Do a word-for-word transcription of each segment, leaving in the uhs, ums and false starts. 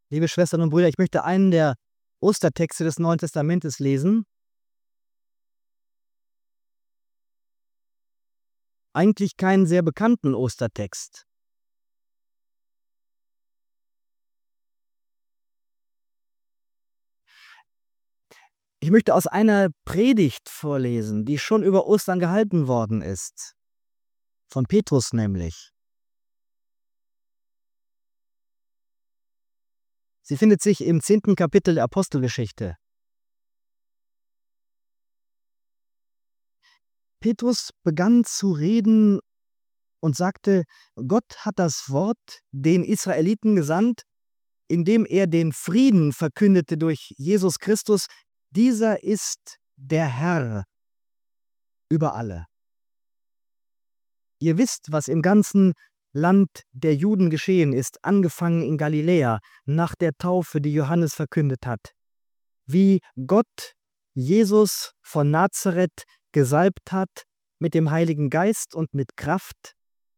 Liebe Schwestern und Brüder, ich möchte einen der Ostertexte des Neuen Testamentes lesen. Eigentlich keinen sehr bekannten Ostertext. Ich möchte aus einer Predigt vorlesen, die schon über Ostern gehalten worden ist. Von Petrus nämlich. Sie findet sich im zehnten Kapitel der Apostelgeschichte. Petrus begann zu reden und sagte, Gott hat das Wort den Israeliten gesandt, indem er den Frieden verkündete durch Jesus Christus. Dieser ist der Herr über alle. Ihr wisst, was im ganzen Land der Juden geschehen ist, angefangen in Galiläa, nach der Taufe, die Johannes verkündet hat. Wie Gott Jesus von Nazareth gesalbt hat mit dem Heiligen Geist und mit Kraft,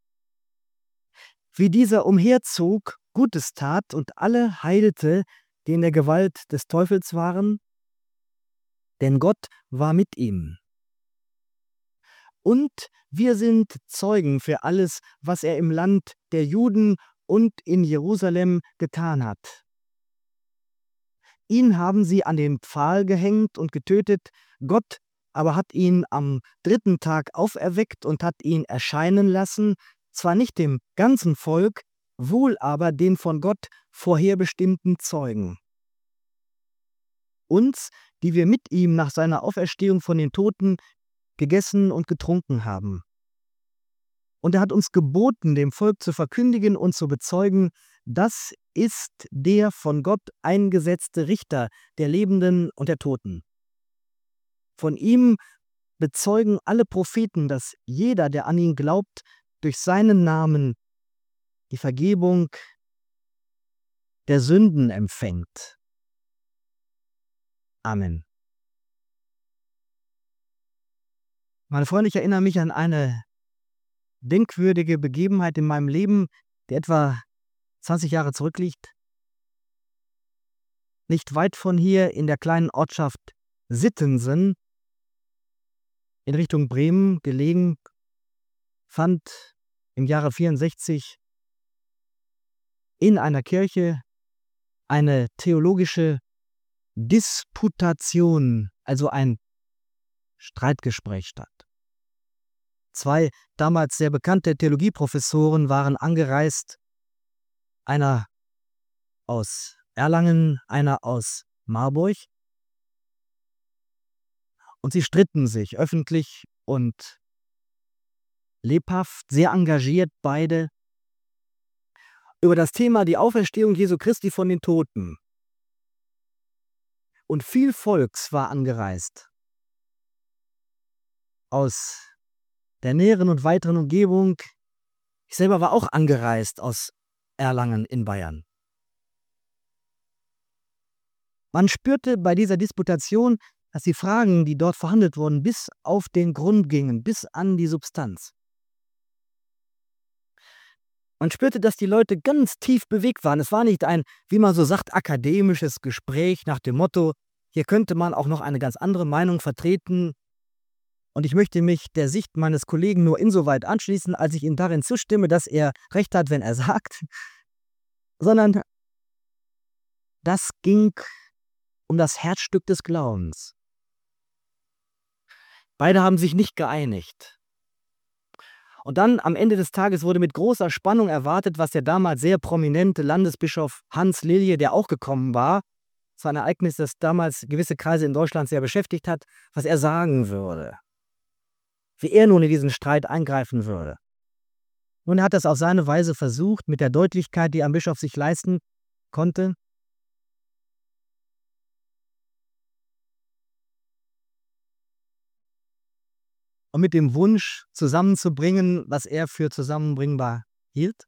wie dieser umherzog, Gutes tat und alle heilte, die in der Gewalt des Teufels waren, denn Gott war mit ihm. Und wir sind Zeugen für alles, was er im Land der Juden und in Jerusalem getan hat. Ihn haben sie an den Pfahl gehängt und getötet, Gott aber hat ihn am dritten Tag auferweckt und hat ihn erscheinen lassen, zwar nicht dem ganzen Volk, wohl aber den von Gott vorherbestimmten Zeugen. Uns, die wir mit ihm nach seiner Auferstehung von den Toten gegessen und getrunken haben. Und er hat uns geboten, dem Volk zu verkündigen und zu bezeugen, das ist der von Gott eingesetzte Richter der Lebenden und der Toten. Von ihm bezeugen alle Propheten, dass jeder, der an ihn glaubt, durch seinen Namen die Vergebung der Sünden empfängt. Amen. Meine Freunde, ich erinnere mich an eine denkwürdige Begebenheit in meinem Leben, die etwa zwanzig Jahre zurückliegt. Nicht weit von hier in der kleinen Ortschaft Sittensen, in Richtung Bremen gelegen, fand im Jahre vierundsechzig in einer Kirche eine theologische Disputation, also ein Streitgespräch statt. Zwei damals sehr bekannte Theologieprofessoren waren angereist, einer aus Erlangen, einer aus Marburg. Und sie stritten sich öffentlich und lebhaft, sehr engagiert beide, über das Thema die Auferstehung Jesu Christi von den Toten. Und viel Volks war angereist. Aus der näheren und weiteren Umgebung. Ich selber war auch angereist aus Erlangen in Bayern. Man spürte bei dieser Disputation, dass die Fragen, die dort verhandelt wurden, bis auf den Grund gingen, bis an die Substanz. Man spürte, dass die Leute ganz tief bewegt waren. Es war nicht ein, wie man so sagt, akademisches Gespräch nach dem Motto, hier könnte man auch noch eine ganz andere Meinung vertreten. Und ich möchte mich der Sicht meines Kollegen nur insoweit anschließen, als ich ihm darin zustimme, dass er recht hat, wenn er sagt, sondern das ging um das Herzstück des Glaubens. Beide haben sich nicht geeinigt. Und dann am Ende des Tages wurde mit großer Spannung erwartet, was der damals sehr prominente Landesbischof Hans Lilje, der auch gekommen war, das war ein Ereignis, das damals gewisse Kreise in Deutschland sehr beschäftigt hat, was er sagen würde. Wie er nun in diesen Streit eingreifen würde. Nun, er hat das auf seine Weise versucht, mit der Deutlichkeit, die ein Bischof sich leisten konnte. Und mit dem Wunsch zusammenzubringen, was er für zusammenbringbar hielt.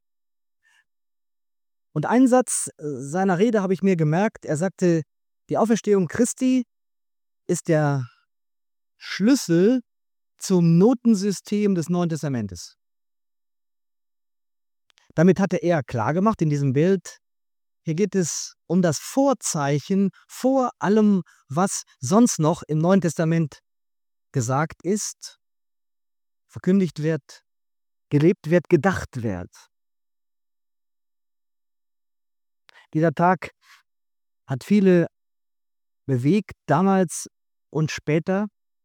Und einen Satz seiner Rede habe ich mir gemerkt. Er sagte, die Auferstehung Christi ist der Schlüssel zum Notensystem des Neuen Testamentes. Damit hatte er klargemacht in diesem Bild, Hier geht es um das Vorzeichen vor allem, was sonst noch im Neuen Testament gesagt ist, verkündigt wird, gelebt wird, gedacht wird. Dieser Tag hat viele bewegt, damals und später.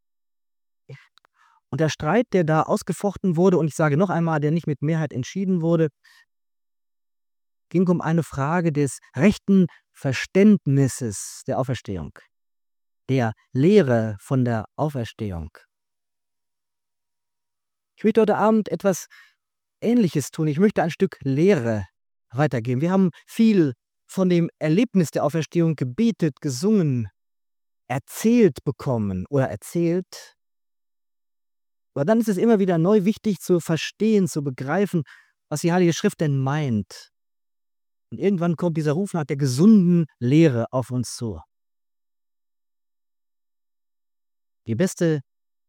Und der Streit, der da ausgefochten wurde, und ich sage noch einmal, der nicht mit Mehrheit entschieden wurde, ging um eine Frage des rechten Verständnisses der Auferstehung, der Lehre von der Auferstehung. Ich möchte heute Abend etwas Ähnliches tun. Ich möchte ein Stück Lehre weitergeben. Wir haben viel von dem Erlebnis der Auferstehung gebetet, gesungen, erzählt bekommen oder erzählt. Aber dann ist es immer wieder neu wichtig zu verstehen, zu begreifen, was die Heilige Schrift denn meint. Und irgendwann kommt dieser Ruf nach der gesunden Lehre auf uns zu. Die beste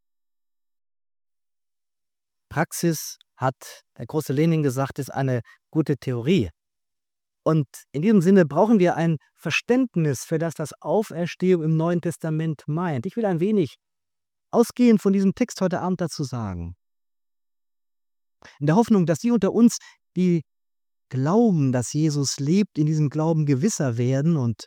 Praxis, hat der große Lenin gesagt, ist eine gute Theorie. Und in diesem Sinne brauchen wir ein Verständnis, für das das Auferstehung im Neuen Testament meint. Ich will ein wenig ausgehend von diesem Text heute Abend dazu sagen. In der Hoffnung, dass die unter uns, die glauben, dass Jesus lebt, in diesem Glauben gewisser werden und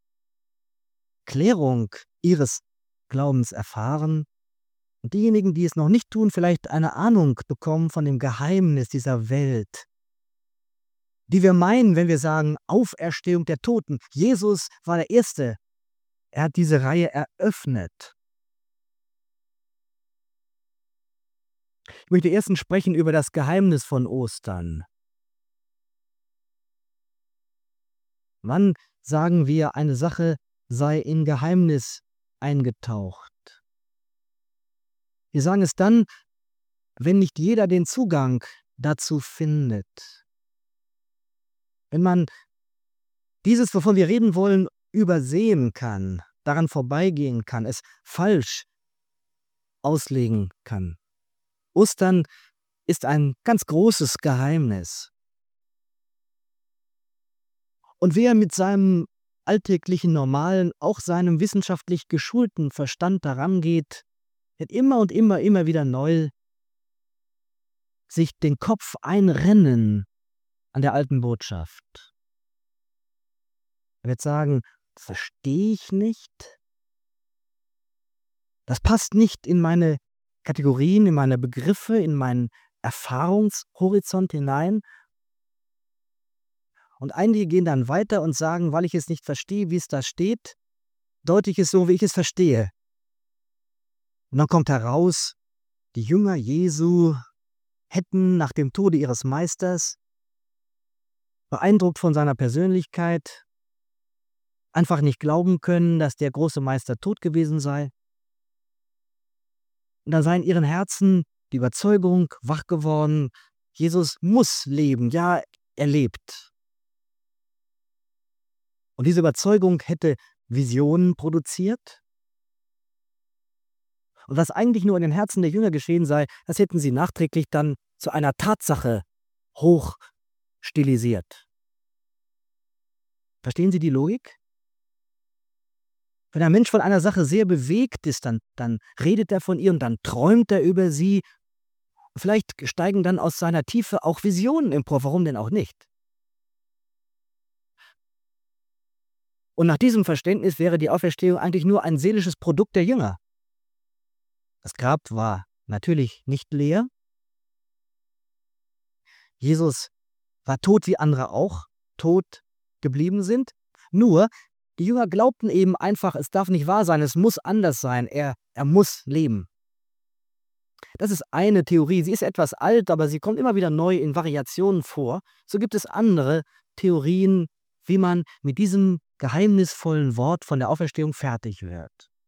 Klärung ihres Glaubens erfahren. Und diejenigen, die es noch nicht tun, vielleicht eine Ahnung bekommen von dem Geheimnis dieser Welt, die wir meinen, wenn wir sagen Auferstehung der Toten. Jesus war der Erste. Er hat diese Reihe eröffnet. Ich möchte erstens sprechen über das Geheimnis von Ostern. Wann sagen wir, eine Sache sei in Geheimnis eingetaucht? Wir sagen es dann, wenn nicht jeder den Zugang dazu findet. Wenn man dieses, wovon wir reden wollen, übersehen kann, daran vorbeigehen kann, es falsch auslegen kann. Ostern ist ein ganz großes Geheimnis. Und wer mit seinem alltäglichen, normalen, auch seinem wissenschaftlich geschulten Verstand daran geht, wird immer und immer, immer wieder neu sich den Kopf einrennen an der alten Botschaft. Er wird sagen, das verstehe ich nicht. Das passt nicht in meine Kategorien, in meine Begriffe, in meinen Erfahrungshorizont hinein. Und einige gehen dann weiter und sagen, weil ich es nicht verstehe, wie es da steht, deute ich es so, wie ich es verstehe. Und dann kommt heraus, die Jünger Jesu hätten nach dem Tode ihres Meisters, beeindruckt von seiner Persönlichkeit, einfach nicht glauben können, dass der große Meister tot gewesen sei. Und da sei in ihren Herzen die Überzeugung wach geworden, Jesus muss leben, ja, er lebt. Und diese Überzeugung hätte Visionen produziert. Und was eigentlich nur in den Herzen der Jünger geschehen sei, das hätten sie nachträglich dann zu einer Tatsache hochstilisiert. Verstehen Sie die Logik? Wenn ein Mensch von einer Sache sehr bewegt ist, dann, dann redet er von ihr und dann träumt er über sie. Vielleicht steigen dann aus seiner Tiefe auch Visionen empor, warum denn auch nicht? Und nach diesem Verständnis wäre die Auferstehung eigentlich nur ein seelisches Produkt der Jünger. Das Grab war natürlich nicht leer. Jesus war tot, wie andere auch tot geblieben sind. Nur, die Jünger glaubten eben einfach, es darf nicht wahr sein, es muss anders sein, er, er muss leben. Das ist eine Theorie, sie ist etwas alt, aber sie kommt immer wieder neu in Variationen vor. So gibt es andere Theorien, wie man mit diesem geheimnisvollen Wort von der Auferstehung fertig wird.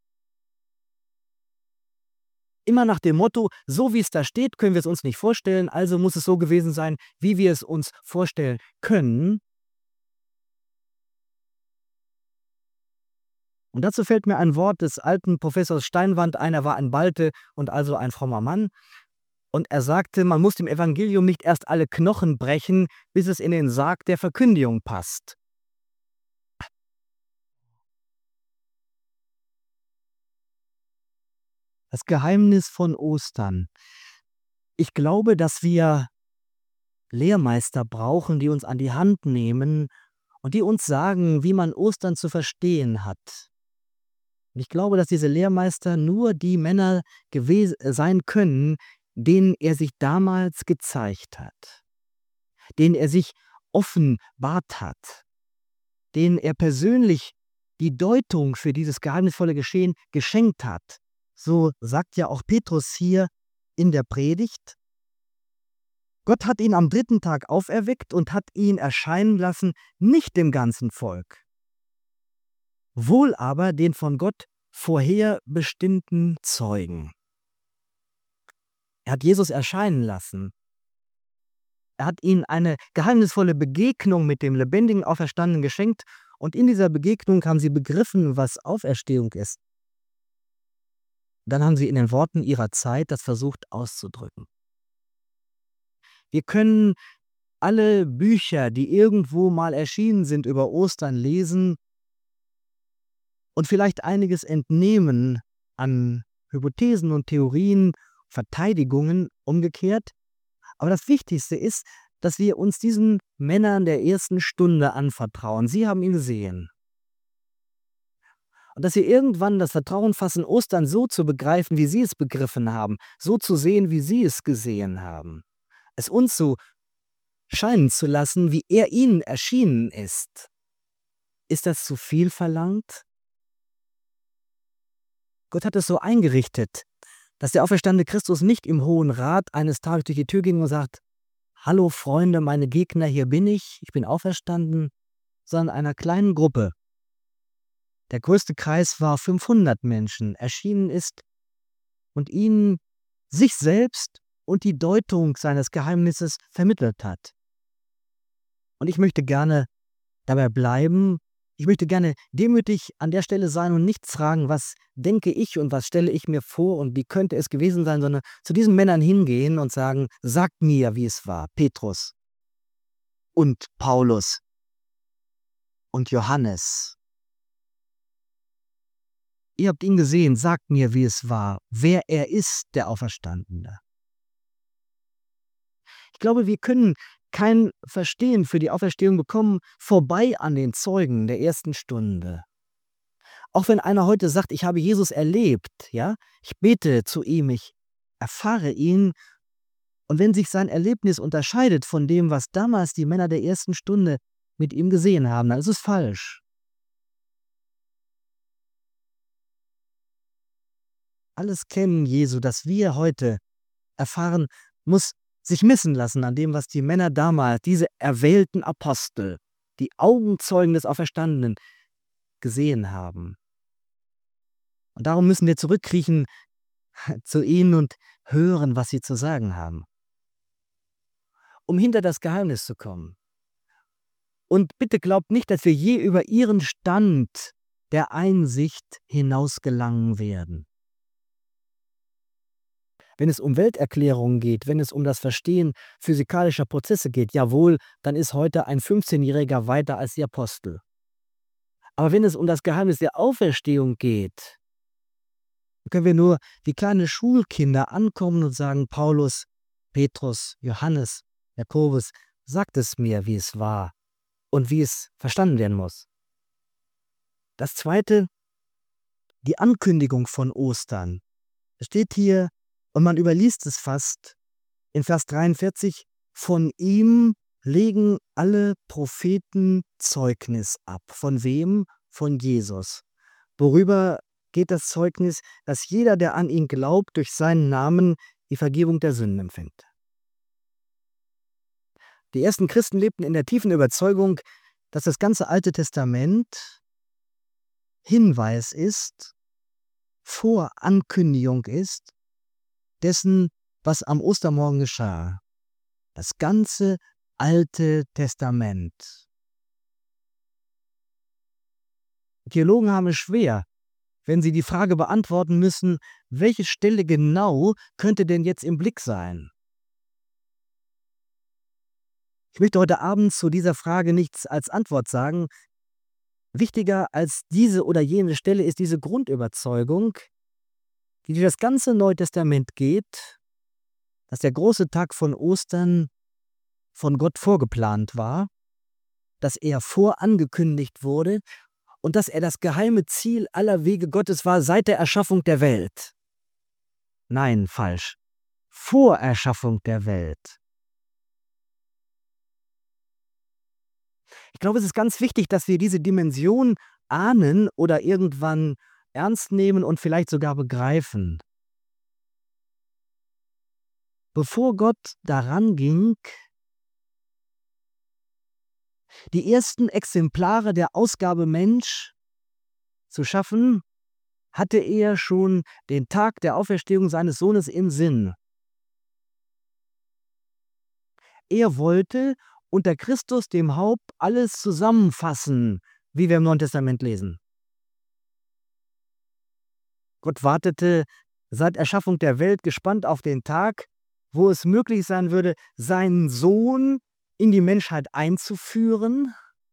Immer nach dem Motto, so wie es da steht, können wir es uns nicht vorstellen, also muss es so gewesen sein, wie wir es uns vorstellen können. Und dazu fällt mir ein Wort des alten Professors Steinwand ein, er war ein Balte und also ein frommer Mann. Und er sagte, man muss dem Evangelium nicht erst alle Knochen brechen, bis es in den Sarg der Verkündigung passt. Das Geheimnis von Ostern. Ich glaube, dass wir Lehrmeister brauchen, die uns an die Hand nehmen und die uns sagen, wie man Ostern zu verstehen hat. Und ich glaube, dass diese Lehrmeister nur die Männer gewes sein können, denen er sich damals gezeigt hat, denen er sich offenbart hat, denen er persönlich die Deutung für dieses geheimnisvolle Geschehen geschenkt hat. So sagt ja auch Petrus hier in der Predigt. Gott hat ihn am dritten Tag auferweckt und hat ihn erscheinen lassen, nicht dem ganzen Volk, wohl aber den von Gott vorher bestimmten Zeugen. Er hat Jesus erscheinen lassen. Er hat ihnen eine geheimnisvolle Begegnung mit dem lebendigen Auferstandenen geschenkt und in dieser Begegnung haben sie begriffen, was Auferstehung ist. Dann haben sie in den Worten ihrer Zeit das versucht auszudrücken. Wir können alle Bücher, die irgendwo mal erschienen sind über Ostern, lesen und vielleicht einiges entnehmen an Hypothesen und Theorien, Verteidigungen umgekehrt. Aber das Wichtigste ist, dass wir uns diesen Männern der ersten Stunde anvertrauen. Sie haben ihn gesehen. Und dass wir irgendwann das Vertrauen fassen, Ostern so zu begreifen, wie sie es begriffen haben, so zu sehen, wie sie es gesehen haben. Es uns so scheinen zu lassen, wie er ihnen erschienen ist. Ist das zu viel verlangt? Gott hat es so eingerichtet, dass der auferstandene Christus nicht im Hohen Rat eines Tages durch die Tür ging und sagt, hallo Freunde, meine Gegner, hier bin ich, ich bin auferstanden, sondern einer kleinen Gruppe. Der größte Kreis war fünfhundert Menschen, erschienen ist und ihnen sich selbst und die Deutung seines Geheimnisses vermittelt hat. Und ich möchte gerne dabei bleiben, ich möchte gerne demütig an der Stelle sein und nicht fragen, was denke ich und was stelle ich mir vor und wie könnte es gewesen sein, sondern zu diesen Männern hingehen und sagen, sagt mir, wie es war, Petrus und Paulus und Johannes. Ihr habt ihn gesehen, sagt mir, wie es war, wer er ist, der Auferstandene. Ich glaube, wir können kein Verstehen für die Auferstehung bekommen, vorbei an den Zeugen der ersten Stunde. Auch wenn einer heute sagt, ich habe Jesus erlebt, ja, ich bete zu ihm, ich erfahre ihn, und wenn sich sein Erlebnis unterscheidet von dem, was damals die Männer der ersten Stunde mit ihm gesehen haben, dann ist es falsch. Alles Kennen Jesu, das wir heute erfahren, muss sich messen lassen an dem, was die Männer damals, diese erwählten Apostel, die Augenzeugen des Auferstandenen, gesehen haben. Und darum müssen wir zurückkriechen zu ihnen und hören, was sie zu sagen haben, um hinter das Geheimnis zu kommen. Und bitte glaubt nicht, dass wir je über ihren Stand der Einsicht hinausgelangen werden. Wenn es um Welterklärungen geht, wenn es um das Verstehen physikalischer Prozesse geht, jawohl, dann ist heute ein fünfzehnjähriger weiter als die Apostel. Aber wenn es um das Geheimnis der Auferstehung geht, dann können wir nur wie kleine Schulkinder ankommen und sagen, Paulus, Petrus, Johannes, Jakobus, sagt es mir, wie es war und wie es verstanden werden muss. Das Zweite, die Ankündigung von Ostern. Es steht hier, und man überliest es fast in Vers dreiundvierzig, von ihm legen alle Propheten Zeugnis ab. Von wem? Von Jesus. Worüber geht das Zeugnis? Dass jeder, der an ihn glaubt, durch seinen Namen die Vergebung der Sünden empfängt. Die ersten Christen lebten in der tiefen Überzeugung, dass das ganze Alte Testament Hinweis ist, Vorankündigung ist, dessen, was am Ostermorgen geschah. Das ganze Alte Testament. Theologen haben es schwer, wenn sie die Frage beantworten müssen, welche Stelle genau könnte denn jetzt im Blick sein? Ich möchte heute Abend zu dieser Frage nichts als Antwort sagen. Wichtiger als diese oder jene Stelle ist diese Grundüberzeugung, die durch das ganze Neue Testament geht, dass der große Tag von Ostern von Gott vorgeplant war, dass er vorangekündigt wurde und dass er das geheime Ziel aller Wege Gottes war seit der Erschaffung der Welt. Nein, falsch. Vor Erschaffung der Welt. Ich glaube, es ist ganz wichtig, dass wir diese Dimension ahnen oder irgendwann ernst nehmen und vielleicht sogar begreifen. Bevor Gott daran ging, die ersten Exemplare der Ausgabe Mensch zu schaffen, hatte er schon den Tag der Auferstehung seines Sohnes im Sinn. Er wollte unter Christus, dem Haupt, alles zusammenfassen, wie wir im Neuen Testament lesen. Gott wartete seit Erschaffung der Welt gespannt auf den Tag, wo es möglich sein würde, seinen Sohn in die Menschheit einzuführen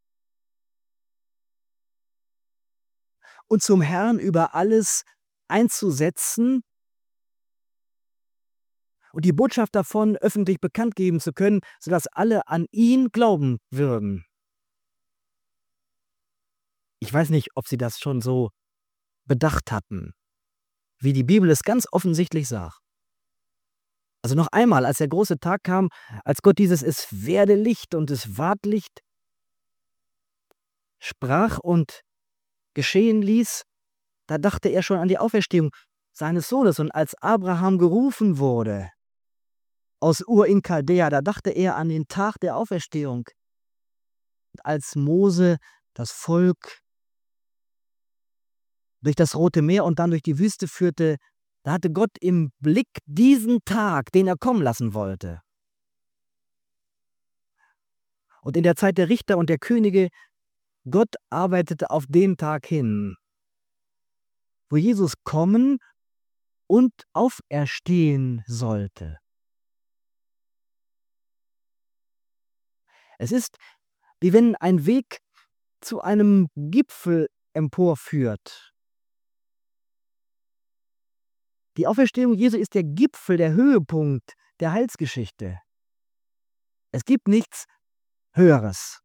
und zum Herrn über alles einzusetzen und die Botschaft davon öffentlich bekannt geben zu können, sodass alle an ihn glauben würden. Ich weiß nicht, ob sie das schon so bedacht hatten, wie die Bibel es ganz offensichtlich sagt. Also noch einmal, als der große Tag kam, als Gott dieses „Es werde Licht“ und „Es ward Licht“ sprach und geschehen ließ, da dachte er schon an die Auferstehung seines Sohnes. Und als Abraham gerufen wurde aus Ur in Chaldea, da dachte er an den Tag der Auferstehung. Als Mose das Volk durch das Rote Meer und dann durch die Wüste führte, da hatte Gott im Blick diesen Tag, den er kommen lassen wollte. Und in der Zeit der Richter und der Könige, Gott arbeitete auf den Tag hin, wo Jesus kommen und auferstehen sollte. Es ist, wie wenn ein Weg zu einem Gipfel emporführt. Die Auferstehung Jesu ist der Gipfel, der Höhepunkt der Heilsgeschichte. Es gibt nichts Höheres.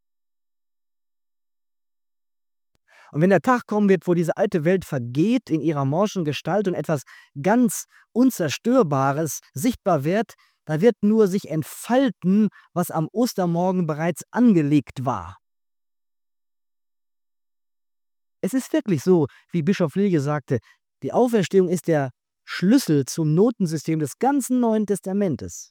Und wenn der Tag kommen wird, wo diese alte Welt vergeht in ihrer morschen Gestalt und etwas ganz Unzerstörbares sichtbar wird, da wird nur sich entfalten, was am Ostermorgen bereits angelegt war. Es ist wirklich so, wie Bischof Lilje sagte, die Auferstehung ist der Schlüssel zum Notensystem des ganzen Neuen Testamentes.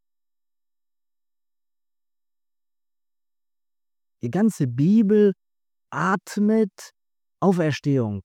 Die ganze Bibel atmet Auferstehung.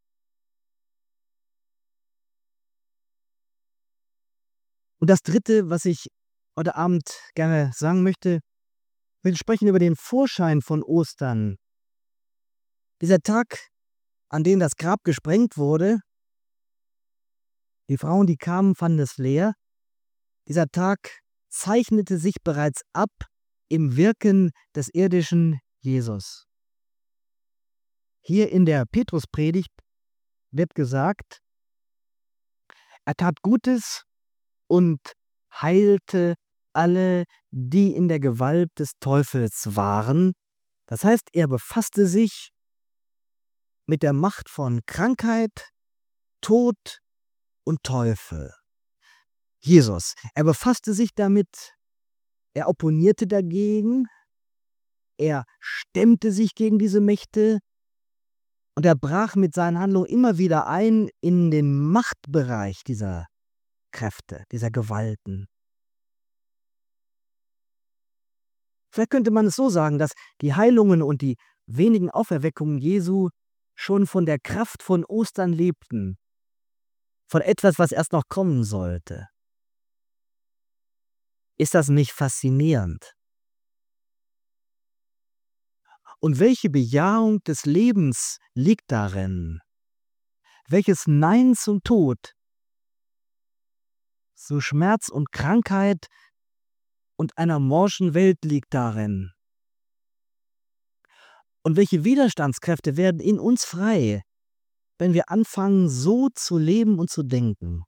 Und das Dritte, was ich heute Abend gerne sagen möchte, wir sprechen über den Vorschein von Ostern. Dieser Tag, an dem das Grab gesprengt wurde, die Frauen, die kamen, fanden es leer. Dieser Tag zeichnete sich bereits ab im Wirken des irdischen Jesus. Hier in der Petruspredigt wird gesagt, er tat Gutes und heilte alle, die in der Gewalt des Teufels waren. Das heißt, er befasste sich mit der Macht von Krankheit, Tod und Teufel. Jesus, er befasste sich damit, er opponierte dagegen, er stemmte sich gegen diese Mächte und er brach mit seinen Handlungen immer wieder ein in den Machtbereich dieser Kräfte, dieser Gewalten. Vielleicht könnte man es so sagen, dass die Heilungen und die wenigen Auferweckungen Jesu schon von der Kraft von Ostern lebten, von etwas, was erst noch kommen sollte. Ist das nicht faszinierend? Und welche Bejahung des Lebens liegt darin? Welches Nein zum Tod, zu Schmerz und Krankheit und einer morschen Welt liegt darin? Und welche Widerstandskräfte werden in uns frei, wenn wir anfangen, so zu leben und zu denken.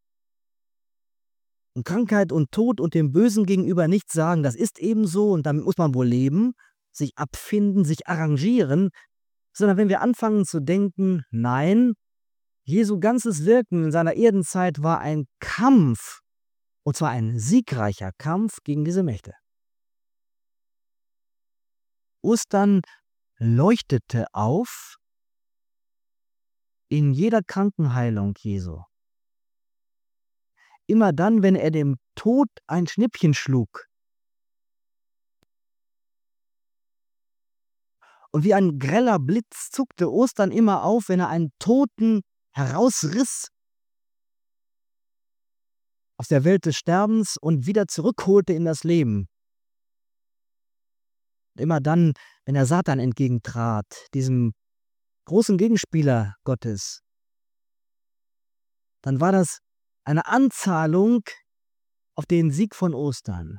Und Krankheit und Tod und dem Bösen gegenüber nicht sagen, das ist eben so und damit muss man wohl leben, sich abfinden, sich arrangieren, sondern wenn wir anfangen zu denken, nein, Jesu ganzes Wirken in seiner Erdenzeit war ein Kampf, und zwar ein siegreicher Kampf gegen diese Mächte. Ostern leuchtete auf in jeder Krankenheilung Jesu. Immer dann, wenn er dem Tod ein Schnippchen schlug. Und wie ein greller Blitz zuckte Ostern immer auf, wenn er einen Toten herausriss aus der Welt des Sterbens und wieder zurückholte in das Leben. Immer dann, wenn er Satan entgegentrat, diesem großen Gegenspieler Gottes, dann war das eine Anzahlung auf den Sieg von Ostern.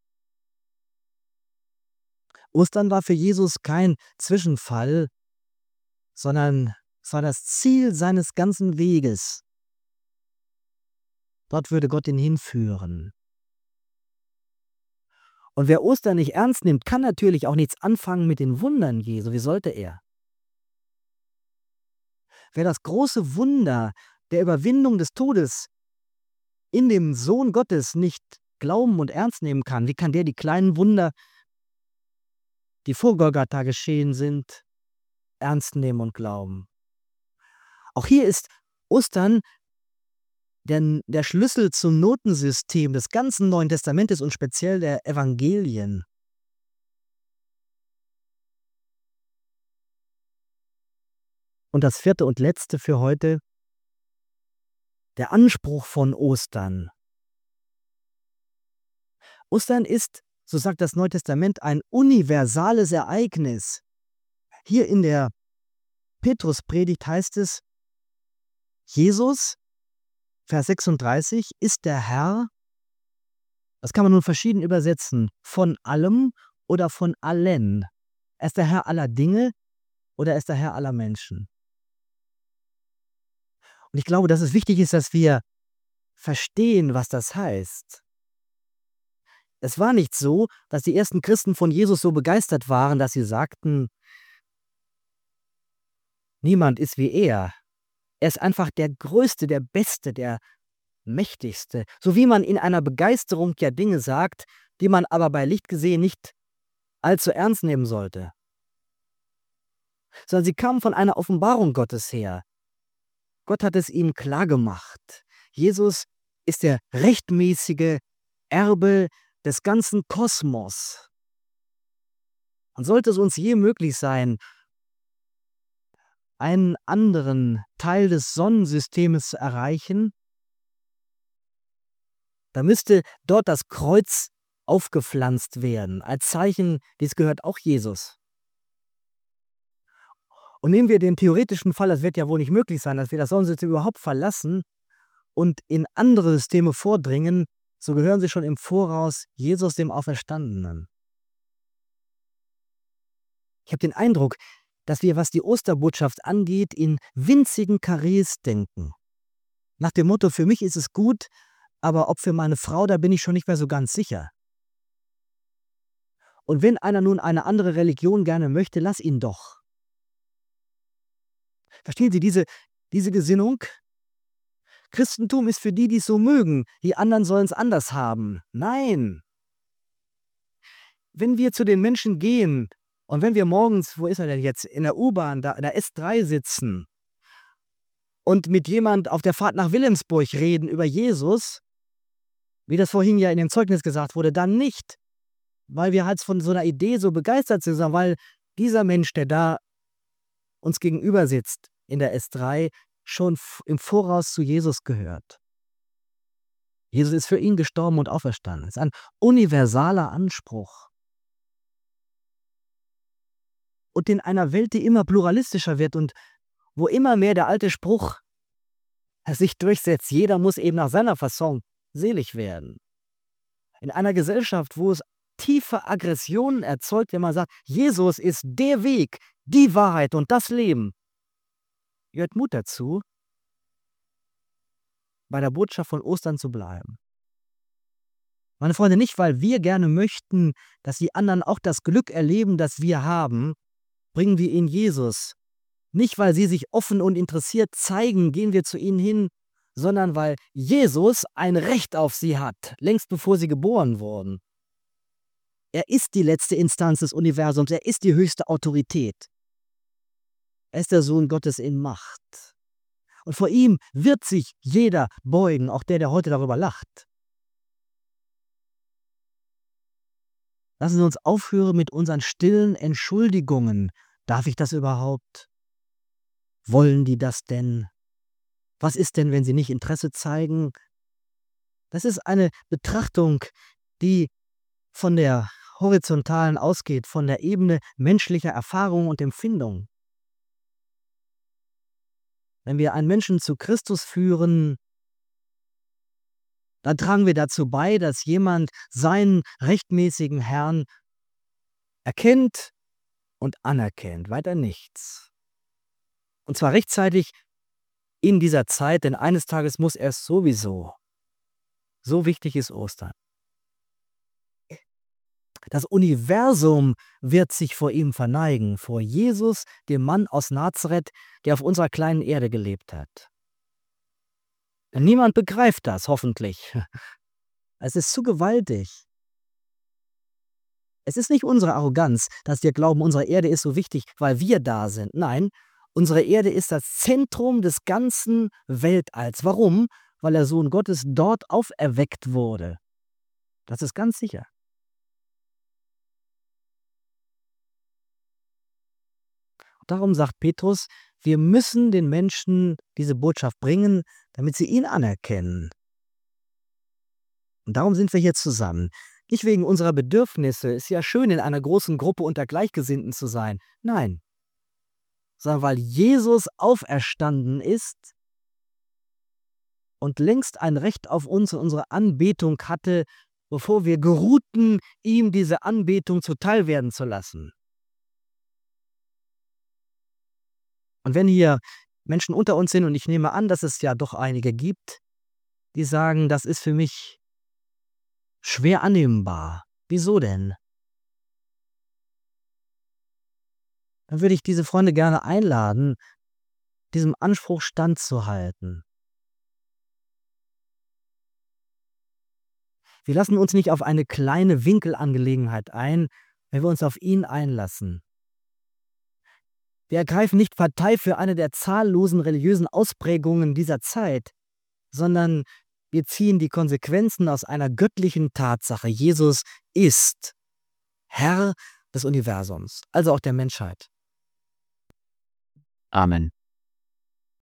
Ostern war für Jesus kein Zwischenfall, sondern es war das Ziel seines ganzen Weges. Dort würde Gott ihn hinführen. Und wer Ostern nicht ernst nimmt, kann natürlich auch nichts anfangen mit den Wundern Jesu. Wie sollte er? Wer das große Wunder der Überwindung des Todes in dem Sohn Gottes nicht glauben und ernst nehmen kann, wie kann der die kleinen Wunder, die vor Golgatha geschehen sind, ernst nehmen und glauben? Auch hier ist Ostern der, der Schlüssel zum Notensystem des ganzen Neuen Testamentes und speziell der Evangelien. Und das vierte und letzte für heute, der Anspruch von Ostern. Ostern ist, so sagt das Neue Testament, ein universales Ereignis. Hier in der Petruspredigt heißt es, Jesus, Vers sechsunddreißig, ist der Herr, das kann man nun verschieden übersetzen, von allem oder von allen. Er ist der Herr aller Dinge oder er ist der Herr aller Menschen. Und ich glaube, dass es wichtig ist, dass wir verstehen, was das heißt. Es war nicht so, dass die ersten Christen von Jesus so begeistert waren, dass sie sagten, niemand ist wie er. Er ist einfach der Größte, der Beste, der Mächtigste. So wie man in einer Begeisterung ja Dinge sagt, die man aber bei Licht gesehen nicht allzu ernst nehmen sollte. Sondern sie kamen von einer Offenbarung Gottes her. Gott hat es ihnen klargemacht. Jesus ist der rechtmäßige Erbe des ganzen Kosmos. Und sollte es uns je möglich sein, einen anderen Teil des Sonnensystems zu erreichen, da müsste dort das Kreuz aufgepflanzt werden, als Zeichen, dies gehört auch Jesus. Und nehmen wir den theoretischen Fall, das wird ja wohl nicht möglich sein, dass wir das Sonnensystem überhaupt verlassen und in andere Systeme vordringen, so gehören sie schon im Voraus Jesus, dem Auferstandenen. Ich habe den Eindruck, dass wir, was die Osterbotschaft angeht, in winzigen Karrees denken. Nach dem Motto, für mich ist es gut, aber ob für meine Frau, da bin ich schon nicht mehr so ganz sicher. Und wenn einer nun eine andere Religion gerne möchte, lass ihn doch. Verstehen Sie diese, diese Gesinnung? Christentum ist für die, die es so mögen. Die anderen sollen es anders haben. Nein. Wenn wir zu den Menschen gehen und wenn wir morgens, wo ist er denn jetzt, in der U-Bahn, da in der S drei sitzen und mit jemand auf der Fahrt nach Wilhelmsburg reden über Jesus, wie das vorhin ja in dem Zeugnis gesagt wurde, dann nicht, weil wir halt von so einer Idee so begeistert sind, sondern weil dieser Mensch, der da uns gegenüber sitzt in der S drei, schon im Voraus zu Jesus gehört. Jesus ist für ihn gestorben und auferstanden. Das ist ein universaler Anspruch. Und in einer Welt, die immer pluralistischer wird und wo immer mehr der alte Spruch sich durchsetzt, jeder muss eben nach seiner Fasson selig werden. In einer Gesellschaft, wo es tiefe Aggressionen erzeugt, wenn man sagt, Jesus ist der Weg, die Wahrheit und das Leben, Ihr habt Mut dazu, bei der Botschaft von Ostern zu bleiben. Meine Freunde, nicht weil wir gerne möchten, dass die anderen auch das Glück erleben, das wir haben, bringen wir ihnen Jesus. Nicht weil sie sich offen und interessiert zeigen, gehen wir zu ihnen hin, sondern weil Jesus ein Recht auf sie hat, längst bevor sie geboren wurden. Er ist die letzte Instanz des Universums, er ist die höchste Autorität. Er ist der Sohn Gottes in Macht. Und vor ihm wird sich jeder beugen, auch der, der heute darüber lacht. Lassen Sie uns aufhören mit unseren stillen Entschuldigungen. Darf ich das überhaupt? Wollen die das denn? Was ist denn, wenn sie nicht Interesse zeigen? Das ist eine Betrachtung, die von der horizontalen ausgeht, von der Ebene menschlicher Erfahrung und Empfindung. Wenn wir einen Menschen zu Christus führen, dann tragen wir dazu bei, dass jemand seinen rechtmäßigen Herrn erkennt und anerkennt, weiter nichts. Und zwar rechtzeitig in dieser Zeit, denn eines Tages muss er es sowieso. So wichtig ist Ostern. Das Universum wird sich vor ihm verneigen, vor Jesus, dem Mann aus Nazareth, der auf unserer kleinen Erde gelebt hat. Niemand begreift das, hoffentlich. Es ist zu gewaltig. Es ist nicht unsere Arroganz, dass wir glauben, unsere Erde ist so wichtig, weil wir da sind. Nein, unsere Erde ist das Zentrum des ganzen Weltalls. Warum? Weil der Sohn Gottes dort auferweckt wurde. Das ist ganz sicher. Darum sagt Petrus, wir müssen den Menschen diese Botschaft bringen, damit sie ihn anerkennen. Und darum sind wir hier zusammen. Nicht wegen unserer Bedürfnisse, ist ja schön, in einer großen Gruppe unter Gleichgesinnten zu sein. Nein, sondern weil Jesus auferstanden ist und längst ein Recht auf uns und unsere Anbetung hatte, bevor wir geruhten, ihm diese Anbetung zuteil werden zu lassen. Und wenn hier Menschen unter uns sind, und ich nehme an, dass es ja doch einige gibt, die sagen, das ist für mich schwer annehmbar. Wieso denn? Dann würde ich diese Freunde gerne einladen, diesem Anspruch standzuhalten. Wir lassen uns nicht auf eine kleine Winkelangelegenheit ein, wenn wir uns auf ihn einlassen. Wir ergreifen nicht Partei für eine der zahllosen religiösen Ausprägungen dieser Zeit, sondern wir ziehen die Konsequenzen aus einer göttlichen Tatsache. Jesus ist Herr des Universums, also auch der Menschheit. Amen.